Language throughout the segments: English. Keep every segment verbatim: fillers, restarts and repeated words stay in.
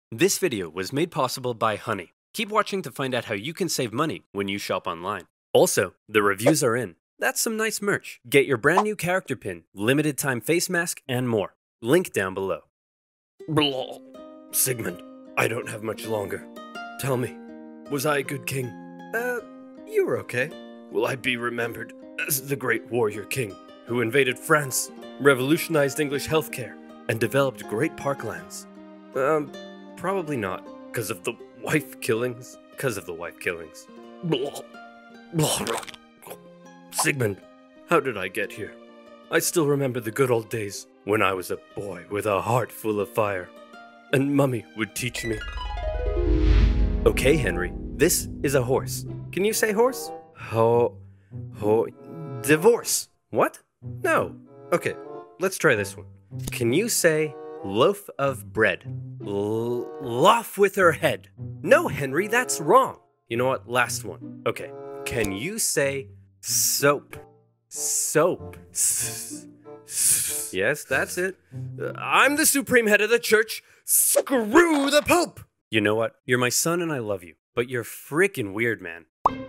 This video was made possible by Honey. Keep watching to find out how you can save money when you shop online. Also, the reviews are in. That's some nice merch. Get your brand new character pin, limited time face mask, and more. Link down below. Blah. Sigmund, I don't have much longer. Tell me, was I a good king? Uh, you were okay. Will I be remembered as the great warrior king who invaded France, revolutionized English healthcare, and developed great parklands? Um, probably not. Because of the wife killings? Because of the wife killings. Blah. Blah. Sigmund, how did I get here? I still remember the good old days when I was a boy with a heart full of fire, and Mummy would teach me. Okay, Henry, this is a horse. Can you say horse? Ho... ho... divorce. What? No. Okay, let's try this one. Can you say loaf of bread? L- loaf with her head. No, Henry, that's wrong. You know what? Last one. Okay, can you say soap? Soap. S- s- yes, that's it. Uh, I'm the supreme head of the church. Screw the Pope! You know what? You're my son and I love you, but you're freaking weird, man.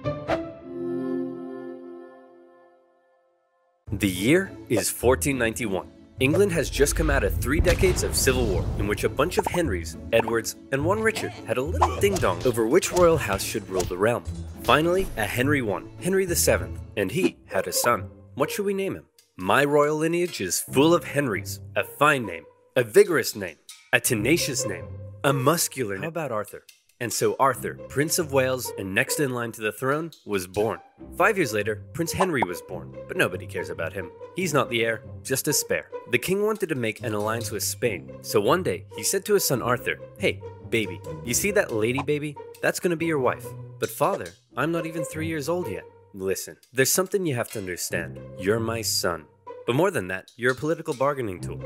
The year is fourteen ninety-one. England has just come out of three decades of civil war in which a bunch of Henrys, Edwards, and one Richard had a little ding-dong over which royal house should rule the realm. Finally, a Henry won, Henry the seventh, and he had a son. What should we name him? My royal lineage is full of Henrys. A fine name, a vigorous name, a tenacious name, a muscular name. How about Arthur? And so Arthur, Prince of Wales and next in line to the throne, was born. Five years later, Prince Henry was born, but nobody cares about him. He's not the heir, just a spare. The king wanted to make an alliance with Spain, so one day he said to his son Arthur, "Hey, baby, you see that lady baby? That's gonna be your wife." "But father, I'm not even three years old yet." "Listen, there's something you have to understand. You're my son. But more than that, you're a political bargaining tool."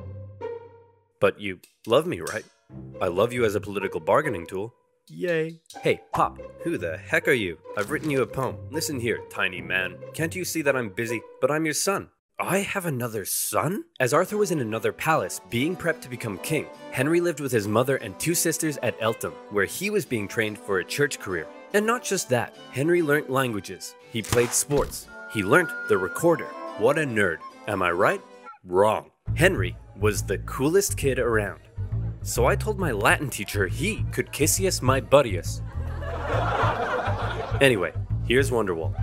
"But you love me, right?" "I love you as a political bargaining tool." Yay. "Hey, Pop, who the heck are you? I've written you a poem. Listen here, tiny man. Can't you see that I'm busy? But I'm your son." "I have another son?" As Arthur was in another palace, being prepped to become king, Henry lived with his mother and two sisters at Eltham, where he was being trained for a church career. And not just that, Henry learnt languages. He played sports. He learnt the recorder. What a nerd. Am I right? Wrong. Henry was the coolest kid around. So I told my Latin teacher he could kissius my buddius. Anyway, here's Wonderwall.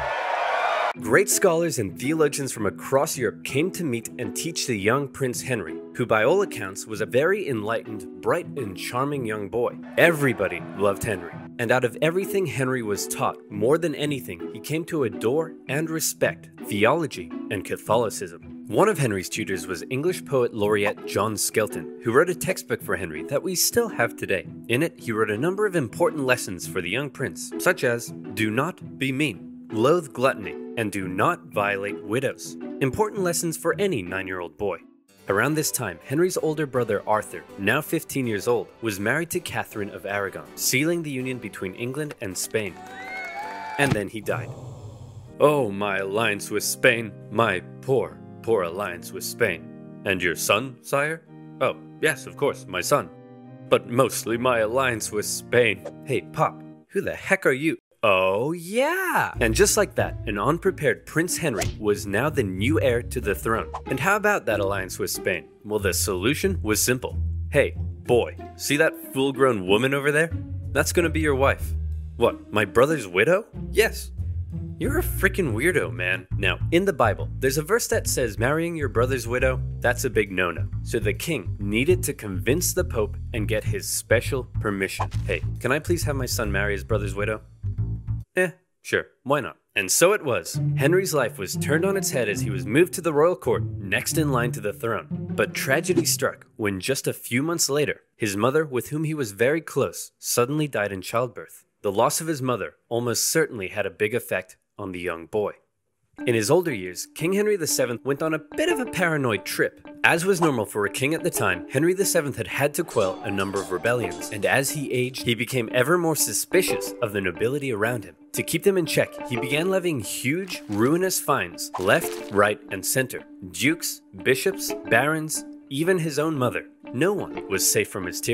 Great scholars and theologians from across Europe came to meet and teach the young Prince Henry, who by all accounts was a very enlightened, bright, and charming young boy. Everybody loved Henry, and out of everything Henry was taught, more than anything, he came to adore and respect theology and Catholicism. One of Henry's tutors was English poet laureate John Skelton, who wrote a textbook for Henry that we still have today. In it, he wrote a number of important lessons for the young prince, such as, do not be mean, loathe gluttony, and do not violate widows. Important lessons for any nine-year-old boy. Around this time, Henry's older brother Arthur, now fifteen years old, was married to Catherine of Aragon, sealing the union between England and Spain. And then he died. Oh, my alliance with Spain, my poor, poor alliance with Spain. And your son, sire? Oh, yes, of course, my son. But mostly my alliance with Spain. Hey, Pop, who the heck are you? Oh, yeah! And just like that, an unprepared Prince Henry was now the new heir to the throne. And how about that alliance with Spain? Well, the solution was simple. Hey, boy, see that full-grown woman over there? That's gonna be your wife. What, my brother's widow? Yes. You're a freaking weirdo, man. Now, in the Bible, there's a verse that says marrying your brother's widow, that's a big no-no. So the king needed to convince the Pope and get his special permission. Hey, can I please have my son marry his brother's widow? Eh, sure, why not? And so it was. Henry's life was turned on its head as he was moved to the royal court, next in line to the throne. But tragedy struck when just a few months later, his mother, with whom he was very close, suddenly died in childbirth. The loss of his mother almost certainly had a big effect on the young boy. In his older years, King Henry the seventh went on a bit of a paranoid trip. As was normal for a king at the time, Henry the seventh had had to quell a number of rebellions, and as he aged, he became ever more suspicious of the nobility around him. To keep them in check, he began levying huge, ruinous fines, left, right, and center. Dukes, bishops, barons, even his own mother. No one was safe from his tyranny.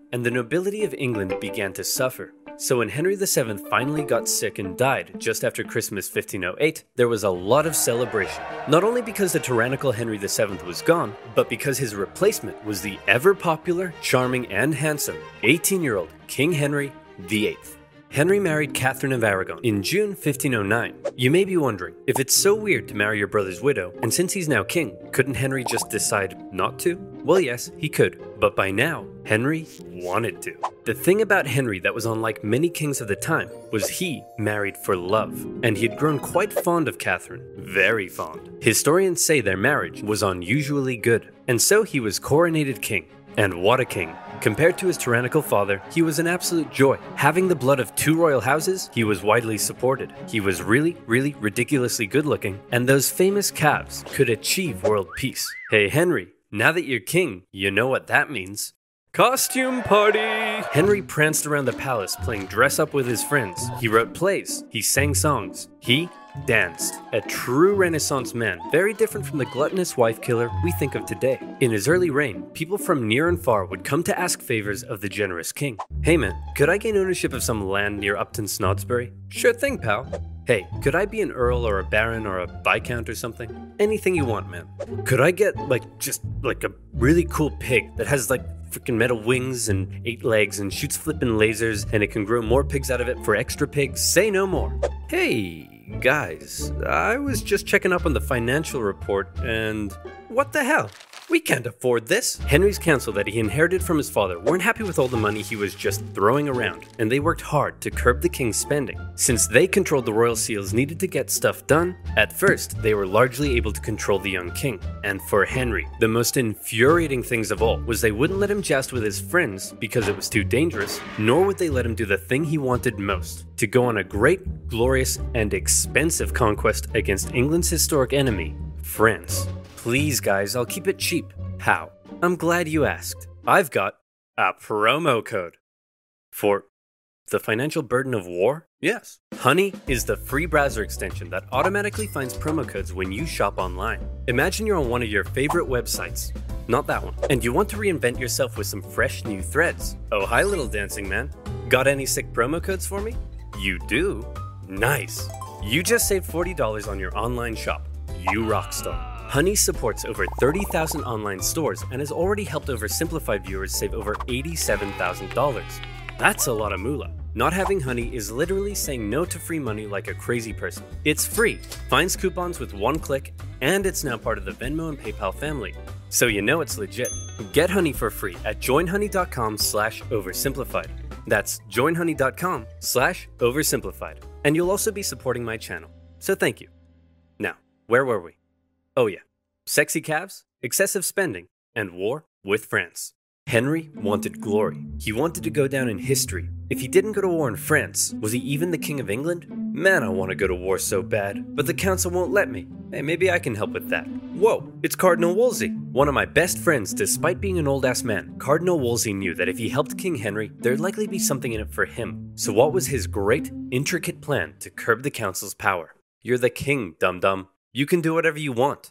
and the nobility of England began to suffer. So when Henry the seventh finally got sick and died just after Christmas fifteen oh eight, there was a lot of celebration. Not only because the tyrannical Henry the seventh was gone, but because his replacement was the ever-popular, charming, and handsome eighteen-year-old King Henry the eighth. Henry married Catherine of Aragon in June fifteen oh nine. You may be wondering, if it's so weird to marry your brother's widow, and since he's now king, couldn't Henry just decide not to? Well, yes, he could, but by now, Henry wanted to. The thing about Henry that was unlike many kings of the time was he married for love, and he had grown quite fond of Catherine, very fond. Historians say their marriage was unusually good, and so he was coronated king. And what a king. Compared to his tyrannical father, he was an absolute joy. Having the blood of two royal houses, he was widely supported. He was really, really ridiculously good looking, and those famous calves could achieve world peace. Hey Henry, now that you're king, you know what that means. Costume party! Henry pranced around the palace playing dress up with his friends. He wrote plays, he sang songs, he danced. A true Renaissance man, very different from the gluttonous wife killer we think of today. In his early reign, people from near and far would come to ask favors of the generous king. Hey man, could I gain ownership of some land near Upton Snodsbury? Sure thing, pal. Hey, could I be an earl or a baron or a viscount or something? Anything you want, man. Could I get, like, just, like, a really cool pig that has, like, freaking metal wings and eight legs and shoots flippin' lasers and it can grow more pigs out of it for extra pigs? Say no more. Hey, guys, I was just checking up on the financial report and what the hell? We can't afford this. Henry's council that he inherited from his father weren't happy with all the money he was just throwing around, and they worked hard to curb the king's spending. Since they controlled the royal seals needed to get stuff done, at first they were largely able to control the young king. And for Henry, the most infuriating things of all was they wouldn't let him joust with his friends because it was too dangerous, nor would they let him do the thing he wanted most, to go on a great, glorious, and expensive conquest against England's historic enemy, France. Please guys, I'll keep it cheap. How? I'm glad you asked. I've got a promo code. For the financial burden of war? Yes. Honey is the free browser extension that automatically finds promo codes when you shop online. Imagine you're on one of your favorite websites. Not that one. And you want to reinvent yourself with some fresh new threads. Oh, hi little dancing man. Got any sick promo codes for me? You do? Nice. You just saved forty dollars on your online shop. You rockstar. Honey supports over thirty thousand online stores and has already helped Oversimplified viewers save over eighty-seven thousand dollars. That's a lot of moolah. Not having Honey is literally saying no to free money like a crazy person. It's free, finds coupons with one click, and it's now part of the Venmo and PayPal family. So you know it's legit. Get Honey for free at joinhoney.com slash oversimplified. That's joinhoney.com slash oversimplified. And you'll also be supporting my channel. So thank you. Now, where were we? Oh yeah, sexy calves, excessive spending, and war with France. Henry wanted glory. He wanted to go down in history. If he didn't go to war in France, was he even the King of England? Man, I want to go to war so bad, but the council won't let me. Hey, maybe I can help with that. Whoa, it's Cardinal Wolsey, one of my best friends. Despite being an old-ass man, Cardinal Wolsey knew that if he helped King Henry, there'd likely be something in it for him. So what was his great, intricate plan to curb the council's power? You're the king, dum-dum. You can do whatever you want.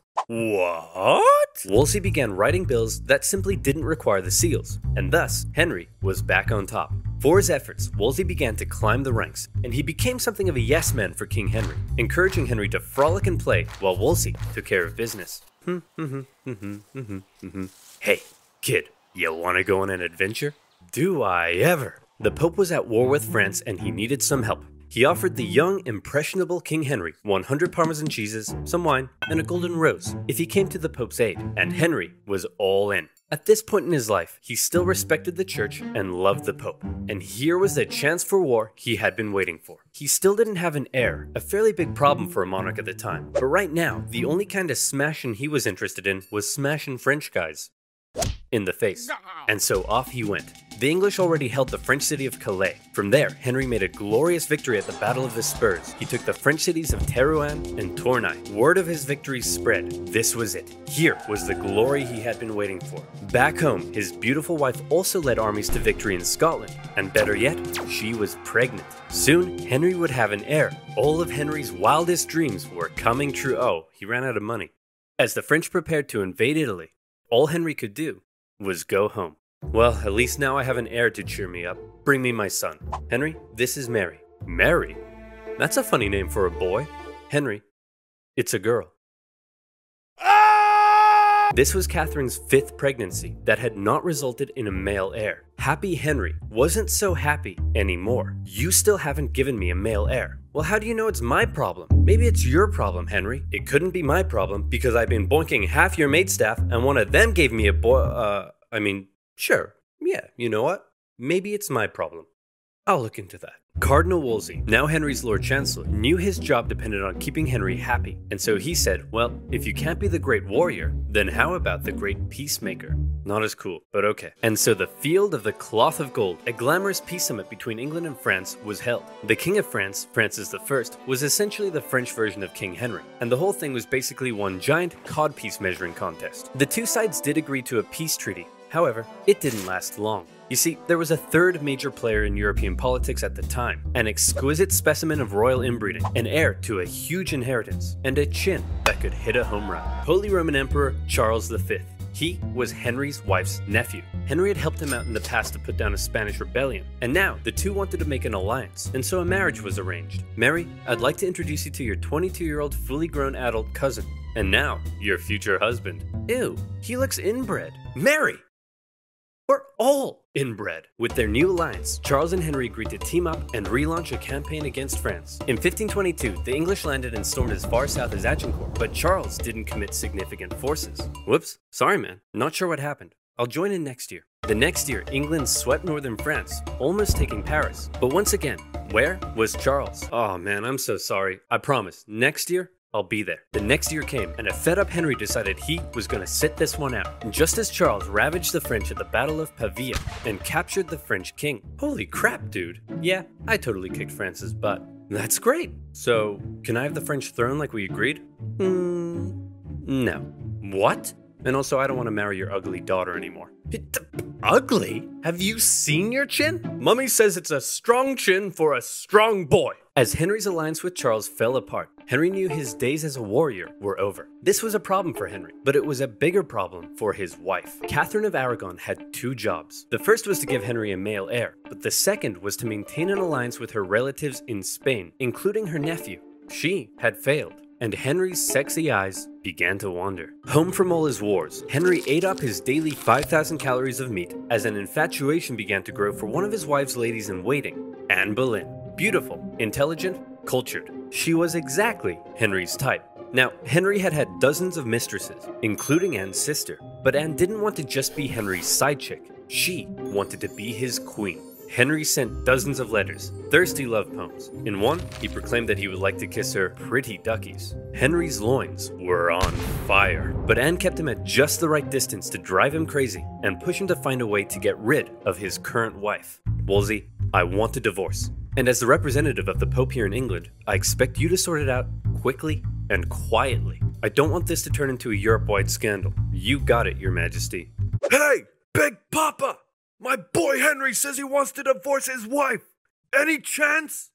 What? Wolsey began writing bills that simply didn't require the seals, and thus Henry was back on top. For his efforts, Wolsey began to climb the ranks, and he became something of a yes man for King Henry, encouraging Henry to frolic and play while Wolsey took care of business. Hey, kid, you wanna go on an adventure? Do I ever? The Pope was at war with France and he needed some help. He offered the young, impressionable King Henry one hundred Parmesan cheeses, some wine, and a golden rose if he came to the Pope's aid, and Henry was all in. At this point in his life, he still respected the church and loved the Pope, and here was the chance for war he had been waiting for. He still didn't have an heir, a fairly big problem for a monarch at the time, but right now, the only kind of smashing he was interested in was smashing French guys in the face. And so off he went. The English already held the French city of Calais. From there, Henry made a glorious victory at the Battle of the Spurs. He took the French cities of Terouanne and Tournai. Word of his victory spread. This was it. Here was the glory he had been waiting for. Back home, his beautiful wife also led armies to victory in Scotland. And better yet, she was pregnant. Soon, Henry would have an heir. All of Henry's wildest dreams were coming true. Oh, he ran out of money. As the French prepared to invade Italy, all Henry could do was go home. Well, at least now I have an heir to cheer me up. Bring me my son. Henry, this is Mary. Mary? That's a funny name for a boy. Henry, it's a girl. This was Catherine's fifth pregnancy that had not resulted in a male heir. Happy Henry wasn't so happy anymore. You still haven't given me a male heir. Well, how do you know it's my problem? Maybe it's your problem, Henry. It couldn't be my problem because I've been boinking half your maidstaff and one of them gave me a boy, uh, I mean, sure. Yeah, you know what? Maybe it's my problem. I'll look into that. Cardinal Wolsey, now Henry's Lord Chancellor, knew his job depended on keeping Henry happy, and so he said, well, if you can't be the great warrior, then how about the great peacemaker? Not as cool, but okay. And so the Field of the Cloth of Gold, a glamorous peace summit between England and France, was held. The King of France, Francis the First, was essentially the French version of King Henry, and the whole thing was basically one giant codpiece measuring contest. The two sides did agree to a peace treaty. However, it didn't last long. You see, there was a third major player in European politics at the time, an exquisite specimen of royal inbreeding, an heir to a huge inheritance, and a chin that could hit a home run. Holy Roman Emperor Charles the Fifth. He was Henry's wife's nephew. Henry had helped him out in the past to put down a Spanish rebellion, and now the two wanted to make an alliance, and so a marriage was arranged. Mary, I'd like to introduce you to your twenty-two-year-old fully grown adult cousin, and now your future husband. Ew, he looks inbred. Mary! We're all inbred. With their new alliance, Charles and Henry agreed to team up and relaunch a campaign against France. In fifteen twenty-two, the English landed and stormed as far south as Agincourt, but Charles didn't commit significant forces. Whoops, sorry man, not sure what happened. I'll join in next year. The next year, England swept northern France, almost taking Paris. But once again, where was Charles? Oh man, I'm so sorry. I promise, next year, I'll be there. The next year came, and a fed-up Henry decided he was gonna sit this one out. And just as Charles ravaged the French at the Battle of Pavia and captured the French king. Holy crap, dude. Yeah, I totally kicked France's butt. That's great. So, can I have the French throne like we agreed? Hmm, no. What? And also, I don't want to marry your ugly daughter anymore. Ugly? Have you seen your chin? Mummy says it's a strong chin for a strong boy. As Henry's alliance with Charles fell apart, Henry knew his days as a warrior were over. This was a problem for Henry, but it was a bigger problem for his wife. Catherine of Aragon had two jobs. The first was to give Henry a male heir, but the second was to maintain an alliance with her relatives in Spain, including her nephew. She had failed, and Henry's sexy eyes began to wander. Home from all his wars, Henry ate up his daily five thousand calories of meat as an infatuation began to grow for one of his wife's ladies-in-waiting, Anne Boleyn. Beautiful, intelligent, cultured. She was exactly Henry's type. Now, Henry had had dozens of mistresses, including Anne's sister, but Anne didn't want to just be Henry's side chick. She wanted to be his queen. Henry sent dozens of letters, thirsty love poems. In one, he proclaimed that he would like to kiss her pretty duckies. Henry's loins were on fire, but Anne kept him at just the right distance to drive him crazy and push him to find a way to get rid of his current wife. Wolsey, I want a divorce. And as the representative of the Pope here in England, I expect you to sort it out quickly and quietly. I don't want this to turn into a Europe-wide scandal. You got it, Your Majesty. Hey, Big Papa! My boy Henry says he wants to divorce his wife. Any chance?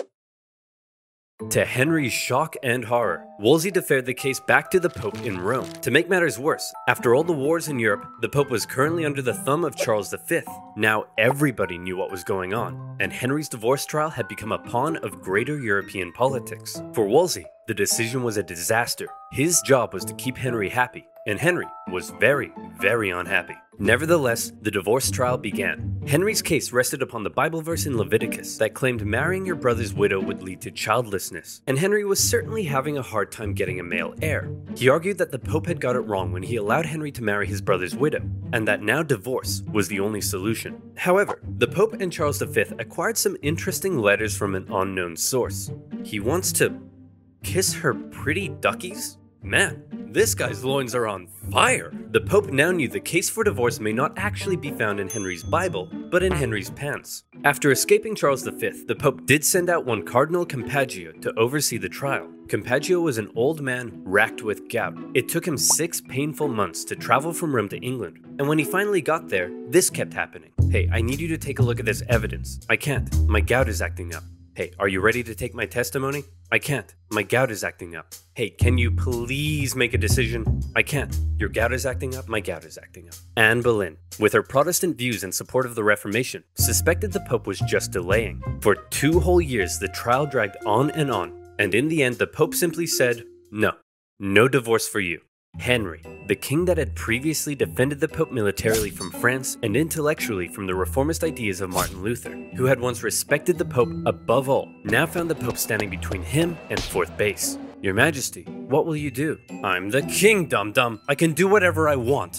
To Henry's shock and horror, Wolsey deferred the case back to the Pope in Rome. To make matters worse, after all the wars in Europe, the Pope was currently under the thumb of Charles the Fifth. Now everybody knew what was going on, and Henry's divorce trial had become a pawn of greater European politics. For Wolsey, the decision was a disaster. His job was to keep Henry happy, and Henry was very, very unhappy. Nevertheless, the divorce trial began. Henry's case rested upon the Bible verse in Leviticus that claimed marrying your brother's widow would lead to childlessness, and Henry was certainly having a hard time getting a male heir. He argued that the Pope had got it wrong when he allowed Henry to marry his brother's widow, and that now divorce was the only solution. However, the Pope and Charles the Fifth acquired some interesting letters from an unknown source. He wants to kiss her pretty duckies? Man, this guy's loins are on fire. The Pope now knew the case for divorce may not actually be found in Henry's Bible, but in Henry's pants. After escaping Charles the Fifth, the Pope did send out one Cardinal Campeggio to oversee the trial. Campeggio was an old man racked with gout. It took him six painful months to travel from Rome to England, and when he finally got there, this kept happening. Hey, I need you to take a look at this evidence. I can't. My gout is acting up. Hey, are you ready to take my testimony? I can't. My gout is acting up. Hey, can you please make a decision? I can't. Your gout is acting up, my gout is acting up. Anne Boleyn, with her Protestant views in support of the Reformation, suspected the Pope was just delaying. For two whole years, the trial dragged on and on, and in the end, the Pope simply said, no, no divorce for you. Henry, the king that had previously defended the Pope militarily from France and intellectually from the reformist ideas of Martin Luther, who had once respected the Pope above all, now found the Pope standing between him and fourth base. Your Majesty, what will you do? I'm the king, dum-dum. I can do whatever I want.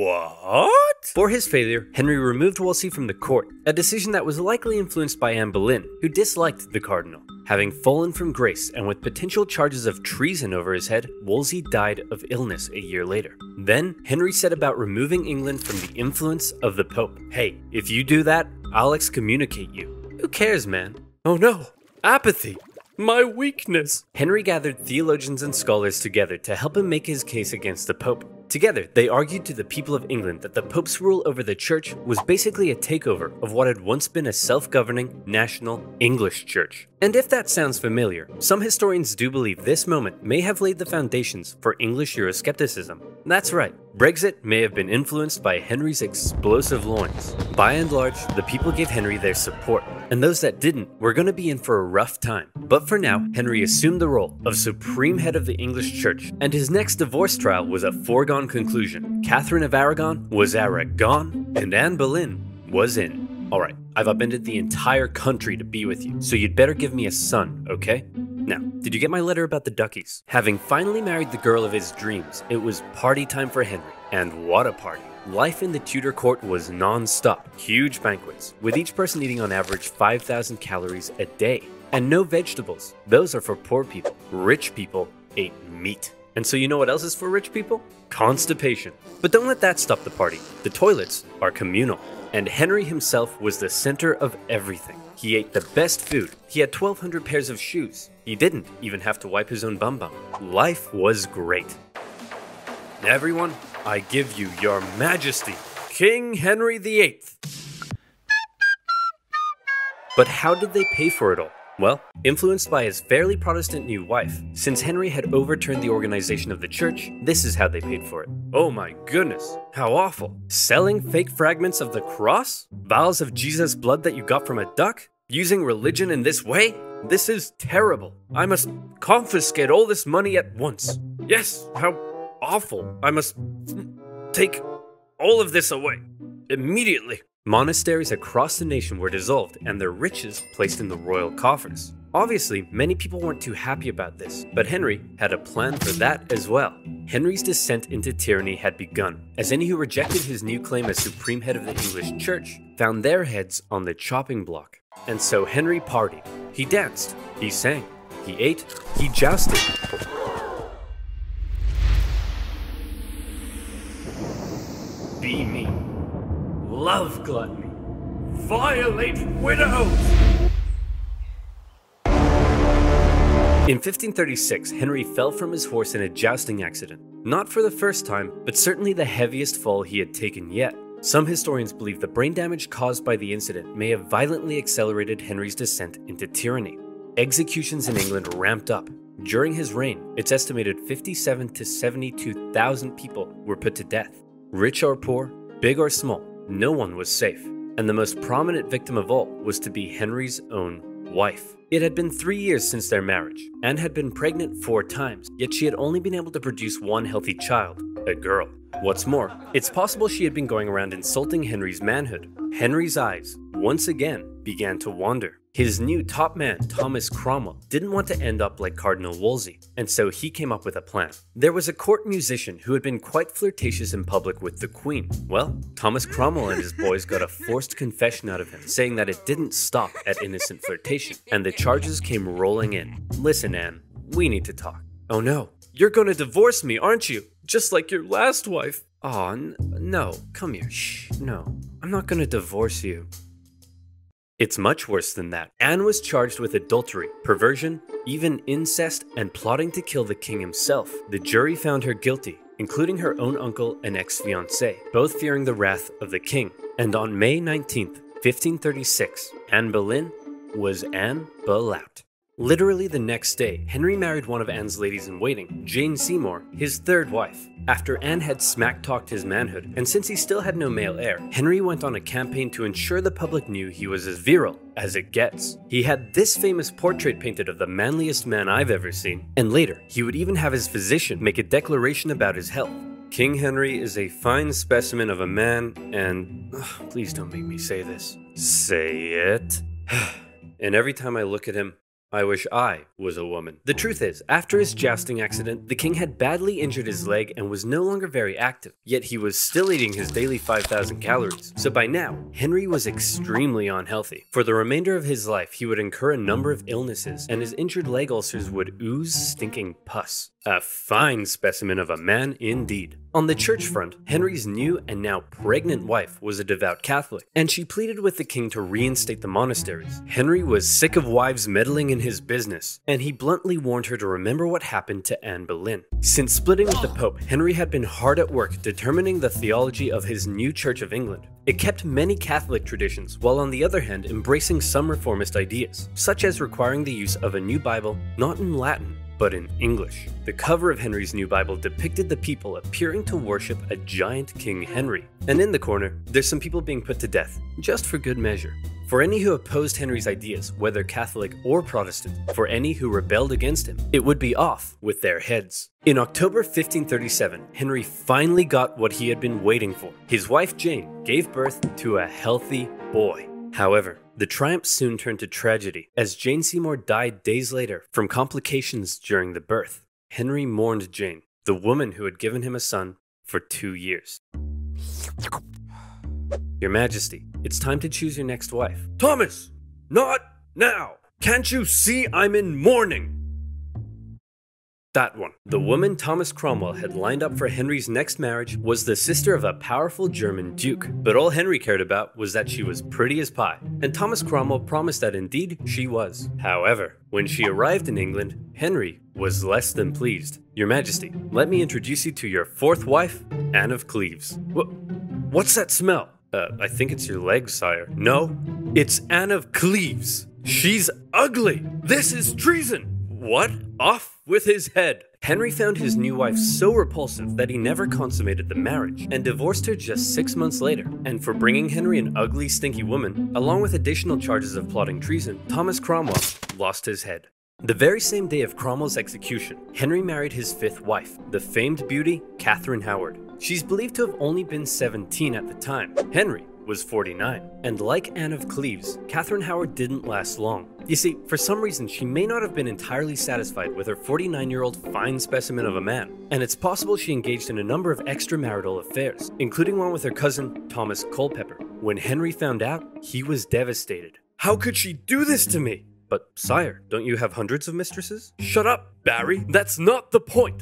What? For his failure, Henry removed Wolsey from the court, a decision that was likely influenced by Anne Boleyn, who disliked the cardinal. Having fallen from grace and with potential charges of treason over his head, Wolsey died of illness a year later. Then, Henry set about removing England from the influence of the Pope. Hey, if you do that, I'll excommunicate you. Who cares, man? Oh no, apathy. My weakness. Henry gathered theologians and scholars together to help him make his case against the Pope. Together, they argued to the people of England that the Pope's rule over the church was basically a takeover of what had once been a self-governing, national English church. And if that sounds familiar, some historians do believe this moment may have laid the foundations for English Euroscepticism. That's right, Brexit may have been influenced by Henry's explosive loins. By and large, the people gave Henry their support, and those that didn't were going to be in for a rough time. But for now, Henry assumed the role of supreme head of the English church, and his next divorce trial was a foregone conclusion. Catherine of Aragon was Aragon, and Anne Boleyn was in. Alright, I've upended the entire country to be with you, so you'd better give me a son, okay? Now, did you get my letter about the duckies? Having finally married the girl of his dreams, it was party time for Henry. And what a party. Life in the Tudor court was non-stop. Huge banquets, with each person eating on average five thousand calories a day. And no vegetables. Those are for poor people. Rich people ate meat. And so you know what else is for rich people? Constipation. But don't let that stop the party. The toilets are communal. And Henry himself was the center of everything. He ate the best food. He had twelve hundred pairs of shoes. He didn't even have to wipe his own bum bum. Life was great. Everyone, I give you your majesty, King Henry the eighth. But how did they pay for it all? Well, influenced by his fairly Protestant new wife, since Henry had overturned the organization of the church, this is how they paid for it. Oh my goodness, how awful. Selling fake fragments of the cross? Vials of Jesus' blood that you got from a duck? Using religion in this way? This is terrible. I must confiscate all this money at once. Yes, how awful. I must take all of this away immediately. Monasteries across the nation were dissolved and their riches placed in the royal coffers. Obviously, many people weren't too happy about this, but Henry had a plan for that as well. Henry's descent into tyranny had begun, as any who rejected his new claim as supreme head of the English church found their heads on the chopping block. And so Henry partied. He danced, he sang, he ate, he jousted. Be me. Love gluttony. Violate widows! In fifteen thirty-six, Henry fell from his horse in a jousting accident. Not for the first time, but certainly the heaviest fall he had taken yet. Some historians believe the brain damage caused by the incident may have violently accelerated Henry's descent into tyranny. Executions in England ramped up. During his reign, it's estimated fifty-seven to seventy-two thousand people were put to death. Rich or poor, big or small, no one was safe, and the most prominent victim of all was to be Henry's own wife. It had been three years since their marriage. Anne had been pregnant four times, yet she had only been able to produce one healthy child, a girl. What's more, it's possible she had been going around insulting Henry's manhood. Henry's eyes, once again, began to wander. His new top man, Thomas Cromwell, didn't want to end up like Cardinal Wolsey, and so he came up with a plan. There was a court musician who had been quite flirtatious in public with the Queen. Well, Thomas Cromwell and his boys got a forced confession out of him, saying that it didn't stop at innocent flirtation, and the charges came rolling in. Listen, Anne, we need to talk. Oh no, you're gonna divorce me, aren't you? Just like your last wife. Aw, n- no, come here, shh, no, I'm not gonna divorce you. It's much worse than that. Anne was charged with adultery, perversion, even incest, and plotting to kill the king himself. The jury found her guilty, including her own uncle and ex-fiancé, both fearing the wrath of the king. And on May nineteenth, fifteen thirty-six, Anne Boleyn was Anne Boleyn. Literally the next day, Henry married one of Anne's ladies-in-waiting, Jane Seymour, his third wife. After Anne had smack-talked his manhood, and since he still had no male heir, Henry went on a campaign to ensure the public knew he was as virile as it gets. He had this famous portrait painted of the manliest man I've ever seen, and later, he would even have his physician make a declaration about his health. King Henry is a fine specimen of a man, and ugh, please don't make me say this. Say it. And every time I look at him, I wish I was a woman. The truth is, after his jousting accident, the king had badly injured his leg and was no longer very active, yet he was still eating his daily five thousand calories. So by now, Henry was extremely unhealthy. For the remainder of his life, he would incur a number of illnesses, and his injured leg ulcers would ooze stinking pus. A fine specimen of a man indeed. On the church front, Henry's new and now pregnant wife was a devout Catholic, and she pleaded with the king to reinstate the monasteries. Henry was sick of wives meddling in his business, and he bluntly warned her to remember what happened to Anne Boleyn. Since splitting with the Pope, Henry had been hard at work determining the theology of his new Church of England. It kept many Catholic traditions, while on the other hand embracing some reformist ideas, such as requiring the use of a new Bible not in Latin, but in English. The cover of Henry's new Bible depicted the people appearing to worship a giant King Henry. And in the corner, there's some people being put to death, just for good measure. For any who opposed Henry's ideas, whether Catholic or Protestant, for any who rebelled against him, it would be off with their heads. In October fifteen thirty-seven, Henry finally got what he had been waiting for. His wife Jane gave birth to a healthy boy. However, the triumph soon turned to tragedy, as Jane Seymour died days later from complications during the birth. Henry mourned Jane, the woman who had given him a son, for two years. Your Majesty, it's time to choose your next wife. Thomas! Not now! Can't you see I'm in mourning? That one. The woman Thomas Cromwell had lined up for Henry's next marriage was the sister of a powerful German duke, but all Henry cared about was that she was pretty as pie, and Thomas Cromwell promised that indeed she was. However, when she arrived in England, Henry was less than pleased. Your Majesty, let me introduce you to your fourth wife, Anne of Cleves. What? What's that smell? Uh, I think it's your legs, sire. No, it's Anne of Cleves. She's ugly. This is treason. What? Off with his head. Henry found his new wife so repulsive that he never consummated the marriage and divorced her just six months later. And for bringing Henry an ugly, stinky woman, along with additional charges of plotting treason, Thomas Cromwell lost his head. The very same day of Cromwell's execution, Henry married his fifth wife, the famed beauty Catherine Howard. She's believed to have only been seventeen at the time. Henry was forty-nine, and like Anne of Cleves, Catherine Howard didn't last long. You see, for some reason she may not have been entirely satisfied with her forty-nine-year-old fine specimen of a man, and it's possible she engaged in a number of extramarital affairs, including one with her cousin, Thomas Culpeper. When Henry found out, he was devastated. How could she do this to me? But, sire, don't you have hundreds of mistresses? Shut up, Barry. That's not the point.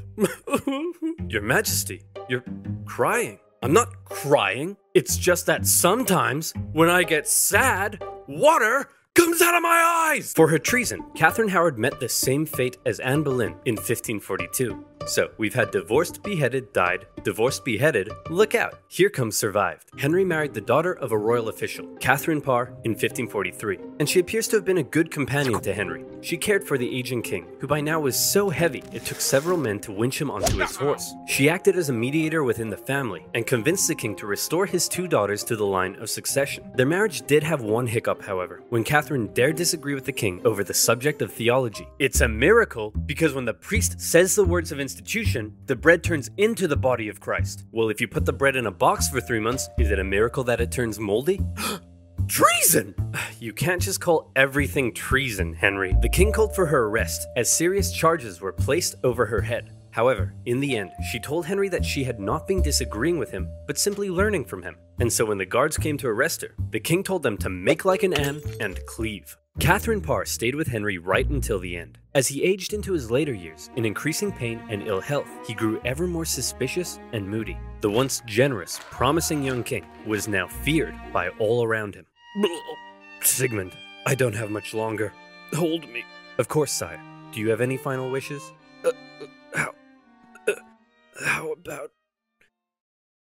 Your Majesty, you're crying. I'm not crying. It's just that sometimes, when I get sad, water comes out of my eyes! For her treason, Catherine Howard met the same fate as Anne Boleyn in fifteen forty-two. So, we've had divorced, beheaded, died, divorced, beheaded, look out, here comes survived. Henry married the daughter of a royal official, Catherine Parr, in fifteen forty-three, and she appears to have been a good companion to Henry. She cared for the aging king, who by now was so heavy it took several men to winch him onto his horse. She acted as a mediator within the family, and convinced the king to restore his two daughters to the line of succession. Their marriage did have one hiccup, however, when Catherine dared disagree with the king over the subject of theology. It's a miracle, because when the priest says the words of institution, the bread turns into the body of Christ. Well, if you put the bread in a box for three months, is it a miracle that it turns moldy? Treason! You can't just call everything treason, Henry. The king called for her arrest, as serious charges were placed over her head. However, in the end, she told Henry that she had not been disagreeing with him, but simply learning from him. And so when the guards came to arrest her, the king told them to make like an Anne and cleave. Catherine Parr stayed with Henry right until the end. As he aged into his later years, in increasing pain and ill health, he grew ever more suspicious and moody. The once generous, promising young king was now feared by all around him. Sigmund, I don't have much longer. Hold me. Of course, sire. Do you have any final wishes? Uh, how, uh, how about...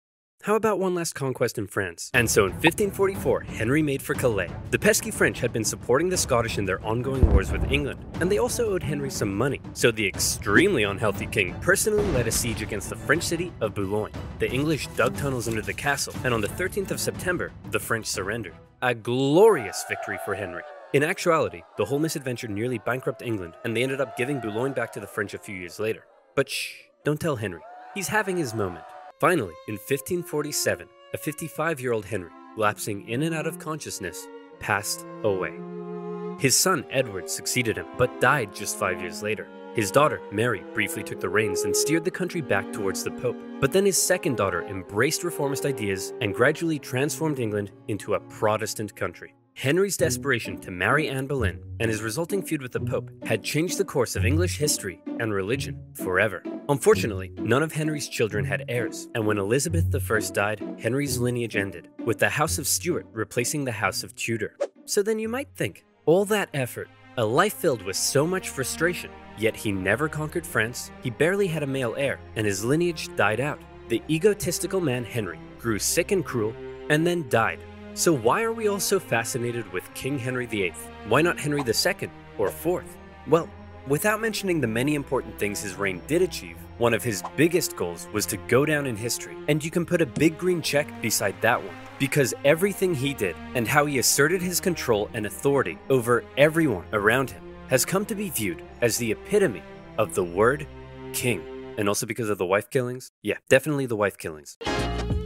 How about one last conquest in France? And so in fifteen forty-four, Henry made for Calais. The pesky French had been supporting the Scottish in their ongoing wars with England, and they also owed Henry some money. So the extremely unhealthy king personally led a siege against the French city of Boulogne. The English dug tunnels under the castle, and on the thirteenth of September, the French surrendered. A glorious victory for Henry. In actuality, the whole misadventure nearly bankrupted England, and they ended up giving Boulogne back to the French a few years later. But shh, don't tell Henry. He's having his moment. Finally, in fifteen forty-seven, a fifty-five-year-old Henry, lapsing in and out of consciousness, passed away. His son, Edward, succeeded him, but died just five years later. His daughter, Mary, briefly took the reins and steered the country back towards the Pope. But then his second daughter embraced reformist ideas and gradually transformed England into a Protestant country. Henry's desperation to marry Anne Boleyn and his resulting feud with the Pope had changed the course of English history and religion forever. Unfortunately, none of Henry's children had heirs, and when Elizabeth the First died, Henry's lineage ended, with the House of Stuart replacing the House of Tudor. So then you might think, all that effort, a life filled with so much frustration, yet he never conquered France, he barely had a male heir, and his lineage died out. The egotistical man Henry grew sick and cruel, and then died. So why are we all so fascinated with King Henry the Eighth? Why not Henry the Second or Fourth? Well, without mentioning the many important things his reign did achieve, one of his biggest goals was to go down in history, and you can put a big green check beside that one, because everything he did and how he asserted his control and authority over everyone around him has come to be viewed as the epitome of the word king. And also because of the wife killings? Yeah, definitely the wife killings.